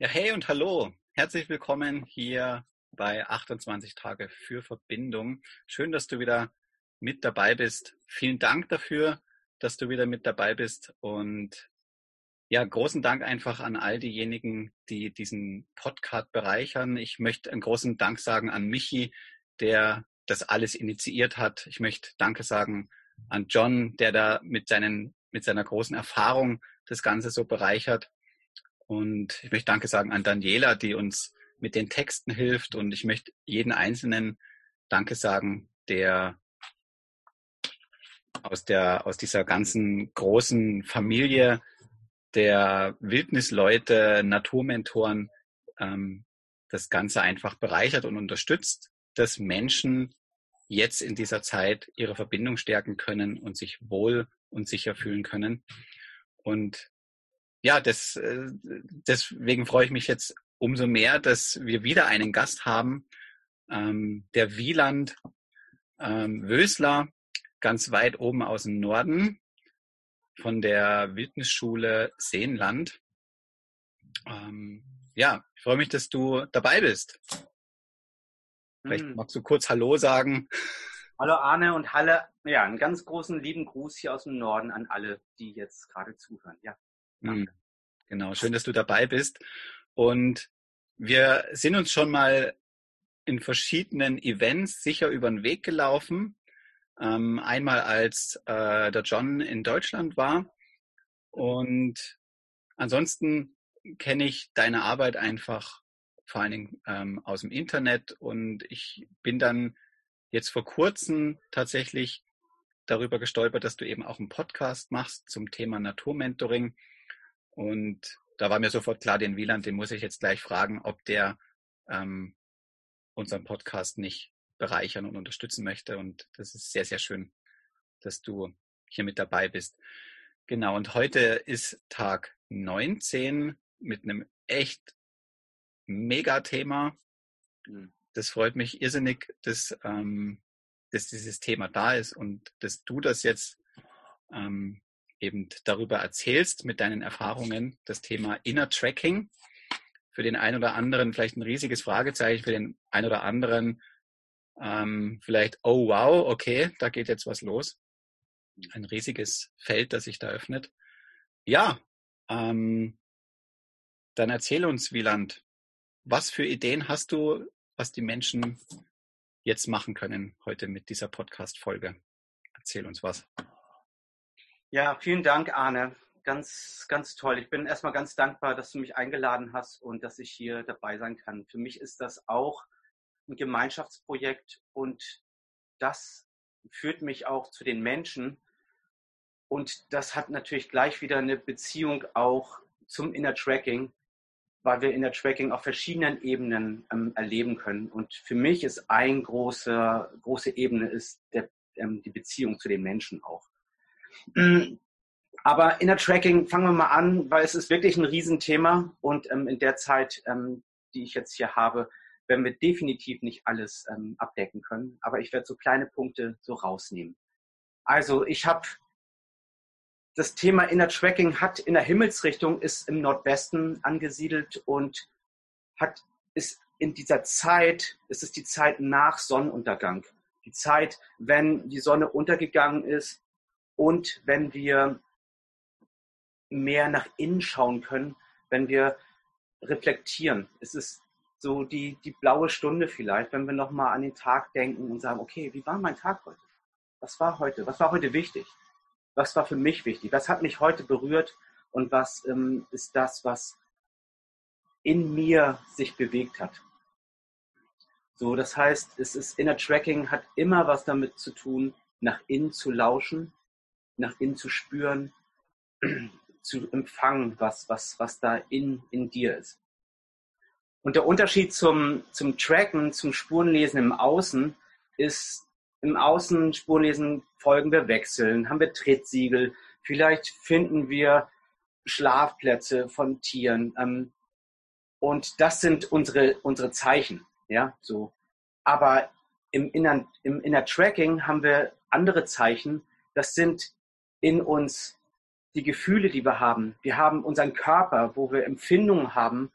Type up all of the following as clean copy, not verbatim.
Ja, hey und hallo. Herzlich willkommen hier bei 28 Tage für Verbindung. Schön, dass du wieder mit dabei bist. Vielen Dank dafür, dass du wieder mit dabei bist. Und ja, großen Dank einfach an all diejenigen, die diesen Podcast bereichern. Ich möchte einen großen Dank sagen an Michi, der das alles initiiert hat. Ich möchte Danke sagen an John, der da mit seiner großen Erfahrung das Ganze so bereichert. Und ich möchte Danke sagen an Daniela, die uns mit den Texten hilft. Und ich möchte jeden Einzelnen Danke sagen, der aus dieser ganzen großen Familie der Wildnisleute, Naturmentoren, das Ganze einfach bereichert und unterstützt, dass Menschen jetzt in dieser Zeit ihre Verbindung stärken können und sich wohl und sicher fühlen können. Und ja, deswegen freue ich mich jetzt umso mehr, dass wir wieder einen Gast haben, der Wieland Wösler, ganz weit oben aus dem Norden von der Wildnisschule Seenland. Ja, ich freue mich, dass du dabei bist. Vielleicht magst du kurz Hallo sagen. Hallo Arne und Halle. Ja, einen ganz großen lieben Gruß hier aus dem Norden an alle, die jetzt gerade zuhören. Ja, danke. Genau, schön, dass du dabei bist. Und wir sind uns schon mal in verschiedenen Events sicher über den Weg gelaufen. Einmal als der John in Deutschland war. Und ansonsten kenne ich deine Arbeit einfach vor allen Dingen aus dem Internet. Und ich bin dann jetzt vor kurzem tatsächlich darüber gestolpert, dass du eben auch einen Podcast machst zum Thema Naturmentoring. Und da war mir sofort klar, den Wieland, den muss ich jetzt gleich fragen, ob der unseren Podcast nicht bereichern und unterstützen möchte. Und das ist sehr, sehr schön, dass du hier mit dabei bist. Genau, und heute ist Tag 19 mit einem echt Mega-Thema. Das freut mich irrsinnig, dass dieses Thema da ist und dass du das jetzt eben darüber erzählst mit deinen Erfahrungen, das Thema Inner Tracking. Für den einen oder anderen vielleicht ein riesiges Fragezeichen, für den einen oder anderen vielleicht, oh wow, okay, da geht jetzt was los. Ein riesiges Feld, das sich da öffnet. Ja, dann erzähl uns, Wieland, was für Ideen hast du, was die Menschen jetzt machen können heute mit dieser Podcast-Folge? Erzähl uns was. Ja, vielen Dank, Arne. Ganz, ganz toll. Ich bin erstmal ganz dankbar, dass du mich eingeladen hast und dass ich hier dabei sein kann. Für mich ist das auch ein Gemeinschaftsprojekt und das führt mich auch zu den Menschen. Und das hat natürlich gleich wieder eine Beziehung auch zum Inner Tracking, weil wir Inner Tracking auf verschiedenen Ebenen erleben können. Und für mich ist eine große Ebene ist die Beziehung zu den Menschen auch. Aber Inner Tracking, fangen wir mal an, weil es ist wirklich ein Riesenthema und in der Zeit, die ich jetzt hier habe, werden wir definitiv nicht alles abdecken können. Aber ich werde so kleine Punkte so rausnehmen. Also ich habe das Thema Inner Tracking hat in der Himmelsrichtung, ist im Nordwesten angesiedelt und ist in dieser Zeit, es ist die Zeit nach Sonnenuntergang. Die Zeit, wenn die Sonne untergegangen ist und wenn wir mehr nach innen schauen können, wenn wir reflektieren. Es ist so die blaue Stunde vielleicht, wenn wir nochmal an den Tag denken und sagen, okay, wie war mein Tag heute? Was war heute? Was war heute wichtig? Was war für mich wichtig? Was hat mich heute berührt? Und was ist das, was in mir sich bewegt hat? So, das heißt, Inner Tracking hat immer was damit zu tun, nach innen zu lauschen, nach innen zu spüren, zu empfangen, was da in dir ist. Und der Unterschied zum Tracken, zum Spurenlesen im Außen ist, im Außen Spurenlesen folgen wir Wechseln, haben wir Trittsiegel, vielleicht finden wir Schlafplätze von Tieren. Und das sind unsere Zeichen. Ja, so. Aber im Inner Tracking haben wir andere Zeichen. Das sind in uns die Gefühle, die wir haben. Wir haben unseren Körper, wo wir Empfindungen haben,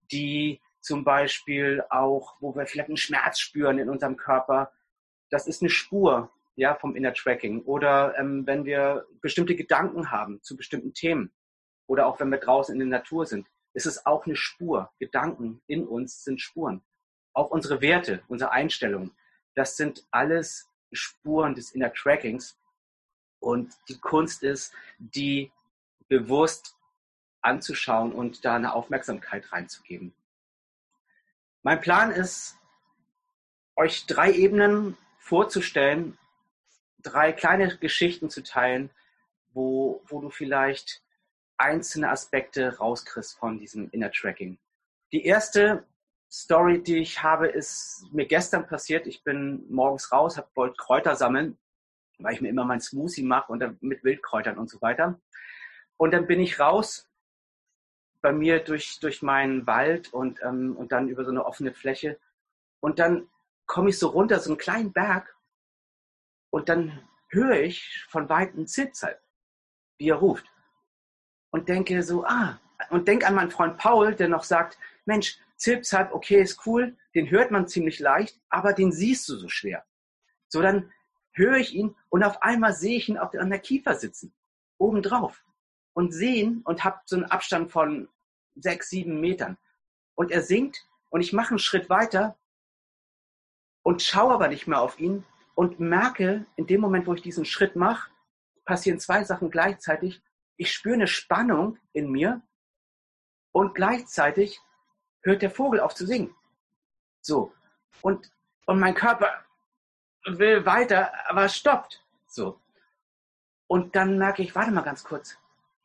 die zum Beispiel auch, wo wir vielleicht einen Schmerz spüren in unserem Körper. Das ist eine Spur, ja, vom Inner Tracking. Oder wenn wir bestimmte Gedanken haben zu bestimmten Themen oder auch wenn wir draußen in der Natur sind, ist es auch eine Spur. Gedanken in uns sind Spuren. Auch unsere Werte, unsere Einstellungen, das sind alles Spuren des Inner Trackings. Und die Kunst ist, die bewusst anzuschauen und da eine Aufmerksamkeit reinzugeben. Mein Plan ist, euch 3 Ebenen vorzustellen, 3 kleine Geschichten zu teilen, wo du vielleicht einzelne Aspekte rauskriegst von diesem Inner Tracking. Die erste Story, die ich habe, ist mir gestern passiert. Ich bin morgens raus, wollte Kräuter sammeln, weil ich mir immer mein Smoothie mache und dann mit Wildkräutern und so weiter. Und dann bin ich raus bei mir durch meinen Wald und dann über so eine offene Fläche. Und dann komme ich so runter, so einen kleinen Berg. Und dann höre ich von Weitem Zilpzalp, wie er ruft. Und denke so, und denke an meinen Freund Paul, der noch sagt, Mensch, Zilpzalp, okay, ist cool, den hört man ziemlich leicht, aber den siehst du so schwer. So, dann höre ich ihn und auf einmal sehe ich ihn an der Kiefer sitzen, obendrauf. Und sehe ihn und habe so einen Abstand von 6, 7 Metern. Und er singt und ich mache einen Schritt weiter und schaue aber nicht mehr auf ihn und merke, in dem Moment, wo ich diesen Schritt mache, passieren 2 Sachen gleichzeitig. Ich spüre eine Spannung in mir und gleichzeitig hört der Vogel auf zu singen. So. Und mein Körper will weiter, aber stoppt. So. Und dann merke ich, warte mal ganz kurz.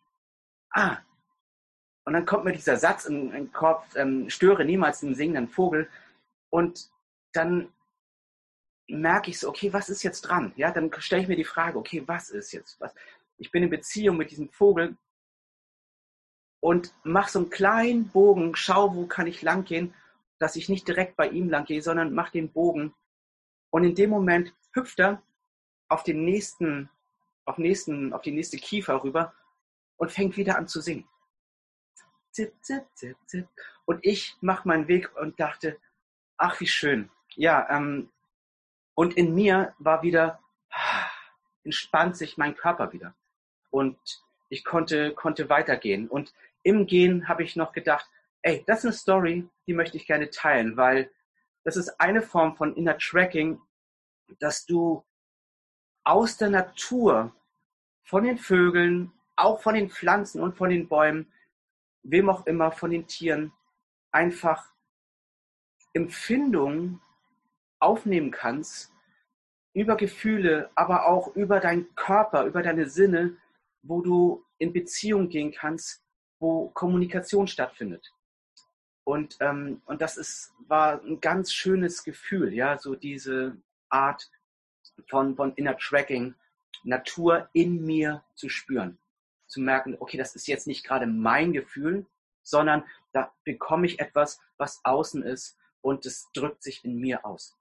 Und dann kommt mir dieser Satz in den Kopf, störe niemals den singenden Vogel. Und dann merke ich so, okay, was ist jetzt dran? Ja, dann stelle ich mir die Frage, okay, was ist jetzt? Ich bin in Beziehung mit diesem Vogel und mache so einen kleinen Bogen, schau, wo kann ich lang gehen, dass ich nicht direkt bei ihm lang gehe, sondern mache den Bogen. Und in dem Moment hüpft er auf die nächste Kiefer rüber und fängt wieder an zu singen. Zip, zip, zip, zip. Und ich mache meinen Weg und dachte, ach, wie schön. Ja, und in mir war wieder, entspannt sich mein Körper wieder. Und ich konnte weitergehen. Und im Gehen habe ich noch gedacht, ey, das ist eine Story, die möchte ich gerne teilen, weil das ist eine Form von Inner Tracking, dass du aus der Natur, von den Vögeln, auch von den Pflanzen und von den Bäumen, wem auch immer, von den Tieren, einfach Empfindungen aufnehmen kannst, über Gefühle, aber auch über deinen Körper, über deine Sinne, wo du in Beziehung gehen kannst, wo Kommunikation stattfindet. Und das war ein ganz schönes Gefühl, ja, so diese Art von Inner Tracking, Natur in mir zu spüren. Zu merken, okay, das ist jetzt nicht gerade mein Gefühl, sondern da bekomme ich etwas, was außen ist und es drückt sich in mir aus.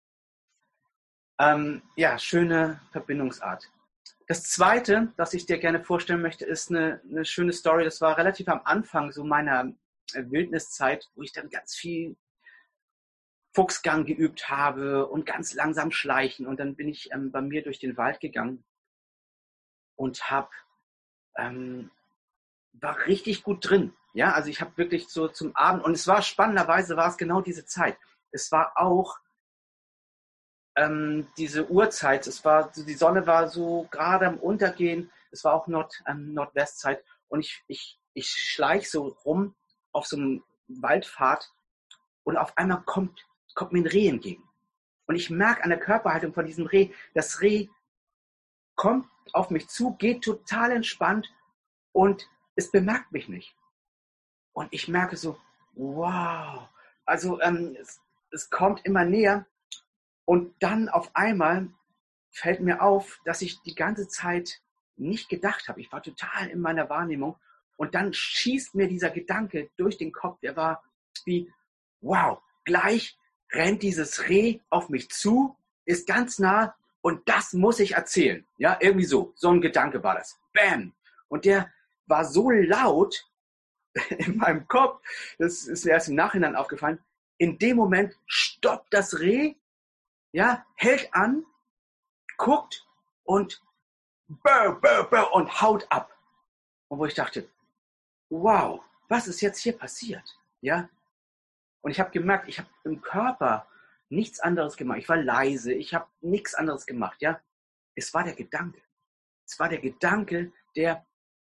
Ja, schöne Verbindungsart. Das Zweite, das ich dir gerne vorstellen möchte, ist eine schöne Story. Das war relativ am Anfang so meiner Wildniszeit, wo ich dann ganz viel Fuchsgang geübt habe und ganz langsam schleichen. Und dann bin ich bei mir durch den Wald gegangen und war richtig gut drin. Ja, also ich habe wirklich so zum Abend, und es war spannenderweise, war es genau diese Zeit. Es war auch diese Uhrzeit, die Sonne war so gerade am Untergehen, es war auch Nordwestzeit und ich schleich so rum auf so einem Waldpfad und auf einmal kommt mir ein Reh entgegen. Und ich merke an der Körperhaltung von diesem Reh, das Reh kommt auf mich zu, geht total entspannt und es bemerkt mich nicht. Und ich merke so, wow, also es kommt immer näher. Und dann auf einmal fällt mir auf, dass ich die ganze Zeit nicht gedacht habe. Ich war total in meiner Wahrnehmung. Und dann schießt mir dieser Gedanke durch den Kopf, der war wie, wow, gleich rennt dieses Reh auf mich zu, ist ganz nah und das muss ich erzählen. Ja, irgendwie so ein Gedanke war das. Bam! Und der war so laut, in meinem Kopf, das ist mir erst im Nachhinein aufgefallen, in dem Moment stoppt das Reh, ja, hält an, guckt und und haut ab. Und wo ich dachte, wow, was ist jetzt hier passiert? Ja? Und ich habe gemerkt, ich habe im Körper nichts anderes gemacht. Ich war leise, ich habe nichts anderes gemacht. Ja? Es war der Gedanke. Es war der Gedanke, der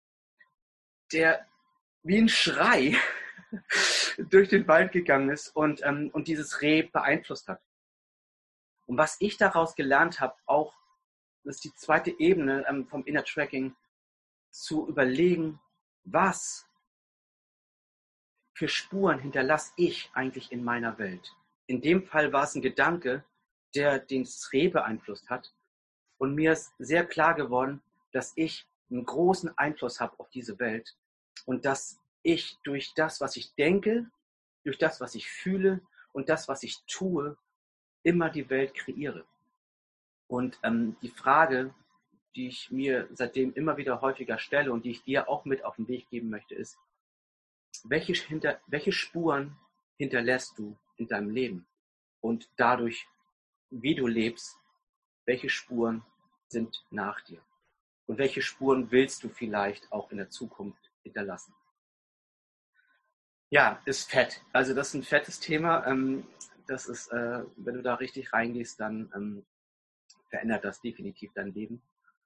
wie ein Schrei durch den Wald gegangen ist und dieses Reh beeinflusst hat. Und was ich daraus gelernt habe, auch, das ist die zweite Ebene vom Inner Tracking, zu überlegen, was für Spuren hinterlasse ich eigentlich in meiner Welt. In dem Fall war es ein Gedanke, der den Reh beeinflusst hat. Und mir ist sehr klar geworden, dass ich einen großen Einfluss habe auf diese Welt und dass ich durch das, was ich denke, durch das, was ich fühle und das, was ich tue, immer die Welt kreiere. Und die Frage, die ich mir seitdem immer wieder häufiger stelle und die ich dir auch mit auf den Weg geben möchte, ist, welche Spuren hinterlässt du in deinem Leben? Und dadurch, wie du lebst, welche Spuren sind nach dir? Und welche Spuren willst du vielleicht auch in der Zukunft hinterlassen? Ja, ist fett. Also das ist ein fettes Thema. Das ist, wenn du da richtig reingehst, dann verändert das definitiv dein Leben.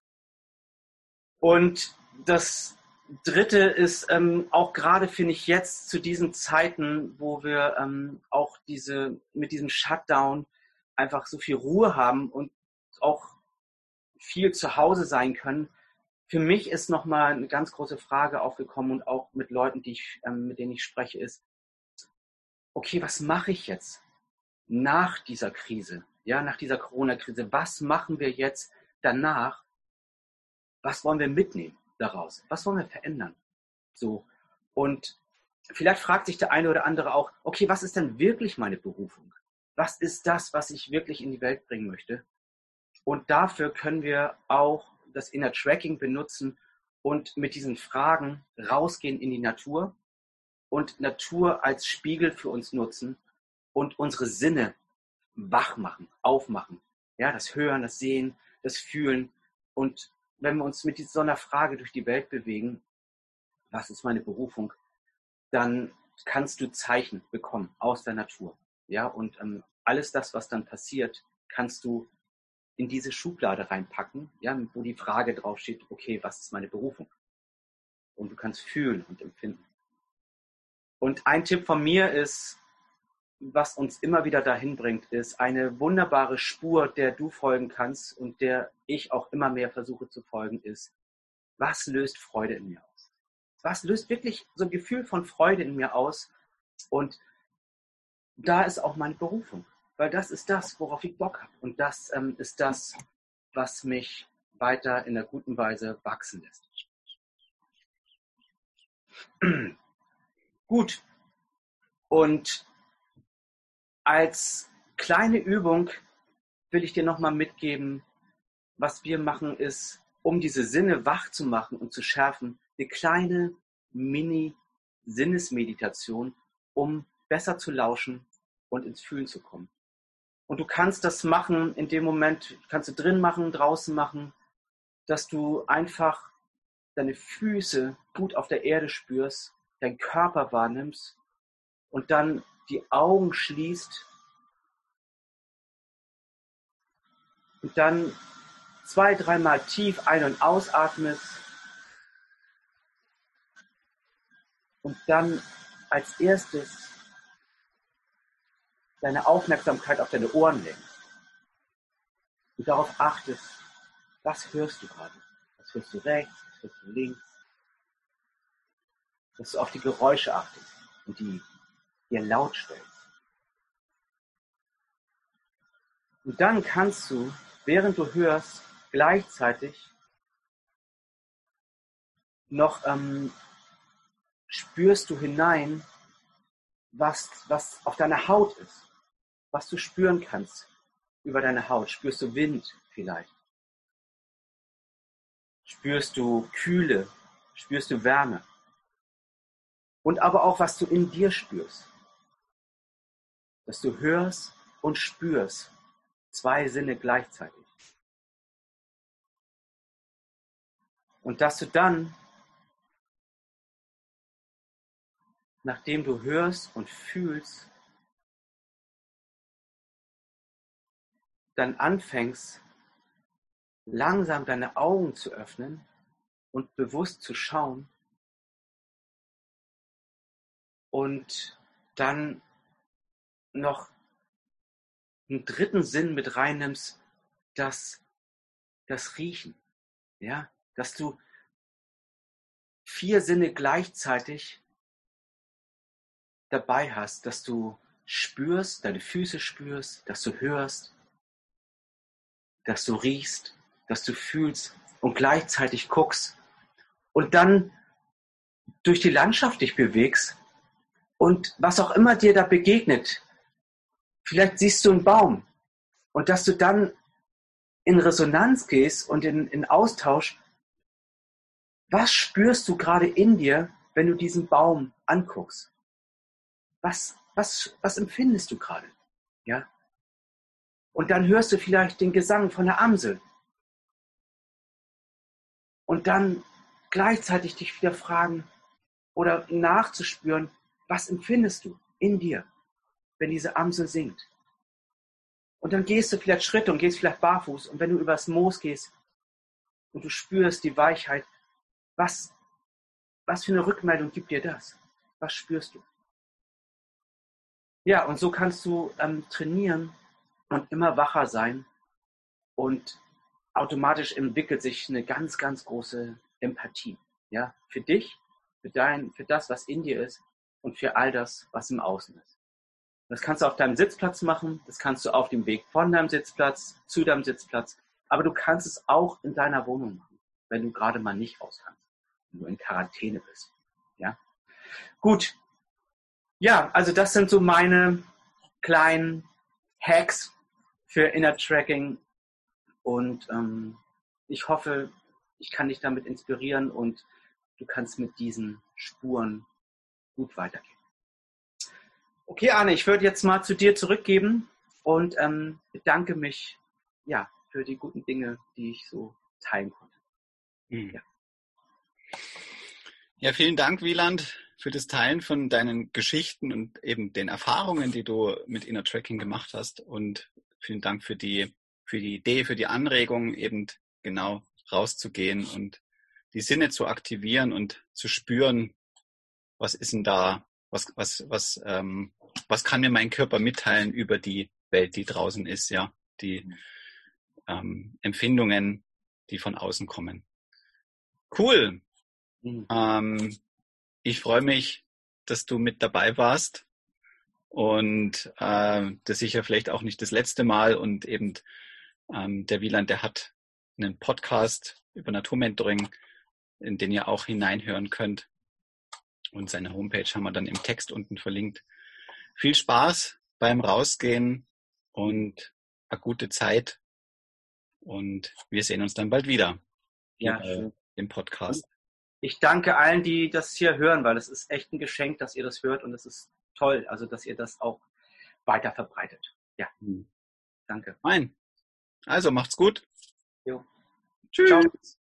Und das Dritte ist auch gerade, finde ich, jetzt zu diesen Zeiten, wo wir auch mit diesem Shutdown einfach so viel Ruhe haben und auch viel zu Hause sein können. Für mich ist nochmal eine ganz große Frage aufgekommen und auch mit Leuten, mit denen ich spreche, ist, okay, was mache ich jetzt nach dieser Krise, ja, nach dieser Corona-Krise? Was machen wir jetzt danach? Was wollen wir mitnehmen daraus? Was wollen wir verändern? So. Und vielleicht fragt sich der eine oder andere auch, okay, was ist denn wirklich meine Berufung? Was ist das, was ich wirklich in die Welt bringen möchte? Und dafür können wir auch das Inner Tracking benutzen und mit diesen Fragen rausgehen in die Natur und Natur als Spiegel für uns nutzen und unsere Sinne wach machen, aufmachen. Ja, das Hören, das Sehen, das Fühlen. Und wenn wir uns mit so einer Frage durch die Welt bewegen, was ist meine Berufung, dann kannst du Zeichen bekommen aus der Natur. Ja, und alles das, was dann passiert, kannst du in diese Schublade reinpacken, ja, wo die Frage draufsteht, okay, was ist meine Berufung? Und du kannst fühlen und empfinden. Und ein Tipp von mir ist, was uns immer wieder dahin bringt, ist eine wunderbare Spur, der du folgen kannst und der ich auch immer mehr versuche zu folgen, ist, was löst Freude in mir aus? Was löst wirklich so ein Gefühl von Freude in mir aus? Und da ist auch meine Berufung, weil das ist das, worauf ich Bock habe. Und das ist das, was mich weiter in einer guten Weise wachsen lässt. Gut. Und als kleine Übung will ich dir nochmal mitgeben, was wir machen ist, um diese Sinne wach zu machen und zu schärfen, eine kleine Mini-Sinnesmeditation, um besser zu lauschen und ins Fühlen zu kommen. Und du kannst das machen in dem Moment, kannst du drin machen, draußen machen, dass du einfach deine Füße gut auf der Erde spürst, deinen Körper wahrnimmst und dann die Augen schließt und dann 2-3 Mal tief ein- und ausatmest und dann als erstes deine Aufmerksamkeit auf deine Ohren lenkst und darauf achtest, was hörst du gerade? Was hörst du rechts? Was hörst du links? Dass du auf die Geräusche achtest und die dir laut stellst. Und dann kannst du, während du hörst, gleichzeitig noch spürst du hinein, was auf deiner Haut ist, was du spüren kannst über deine Haut. Spürst du Wind vielleicht? Spürst du Kühle? Spürst du Wärme? und aber auch, was du in dir spürst. Dass du hörst und spürst. 2 Sinne gleichzeitig. Und dass du dann, nachdem du hörst und fühlst, dann anfängst, langsam deine Augen zu öffnen und bewusst zu schauen und dann noch einen 3. Sinn mit reinnimmst, das Riechen. Ja? Dass du 4 Sinne gleichzeitig dabei hast, dass du spürst, deine Füße spürst, dass du hörst, dass du riechst, dass du fühlst und gleichzeitig guckst und dann durch die Landschaft dich bewegst und was auch immer dir da begegnet, vielleicht siehst du einen Baum und dass du dann in Resonanz gehst und in Austausch, was spürst du gerade in dir, wenn du diesen Baum anguckst? Was empfindest du gerade? Ja? Und dann hörst du vielleicht den Gesang von der Amsel. Und dann gleichzeitig dich wieder fragen oder nachzuspüren, was empfindest du in dir, wenn diese Amsel singt? Und dann gehst du vielleicht Schritte und gehst vielleicht barfuß. Und wenn du übers Moos gehst und du spürst die Weichheit, was für eine Rückmeldung gibt dir das? Was spürst du? Ja, und so kannst du trainieren und immer wacher sein. Und automatisch entwickelt sich eine ganz, ganz große Empathie. Ja, für dich, für das, was in dir ist und für all das, was im Außen ist. Das kannst du auf deinem Sitzplatz machen, das kannst du auf dem Weg von deinem Sitzplatz zu deinem Sitzplatz, aber du kannst es auch in deiner Wohnung machen, wenn du gerade mal nicht raus kannst, wenn du in Quarantäne bist. Ja? Gut. Ja, also das sind so meine kleinen Hacks für Inner Tracking und ich hoffe, ich kann dich damit inspirieren und du kannst mit diesen Spuren gut weitergehen. Okay, Arne, ich würde jetzt mal zu dir zurückgeben und bedanke mich für die guten Dinge, die ich so teilen konnte. Ja. Ja, vielen Dank, Wieland, für das Teilen von deinen Geschichten und eben den Erfahrungen, die du mit Inner Tracking gemacht hast. Und vielen Dank für die Idee, für die Anregung, eben genau rauszugehen und die Sinne zu aktivieren und zu spüren, was ist denn da, was kann mir mein Körper mitteilen über die Welt, die draußen ist, ja, die Empfindungen, die von außen kommen. Cool. Ich freue mich, dass du mit dabei warst und das sicher vielleicht auch nicht das letzte Mal und eben der Wieland, der hat einen Podcast über Naturmentoring, in den ihr auch hineinhören könnt und seine Homepage haben wir dann im Text unten verlinkt. Viel Spaß beim Rausgehen und eine gute Zeit und wir sehen uns dann bald wieder hier im Podcast. Ich danke allen, die das hier hören, weil es ist echt ein Geschenk, dass ihr das hört und es ist toll, also dass ihr das auch weiter verbreitet. Ja, danke. Fein. Also macht's gut. Jo. Tschüss. Ciao.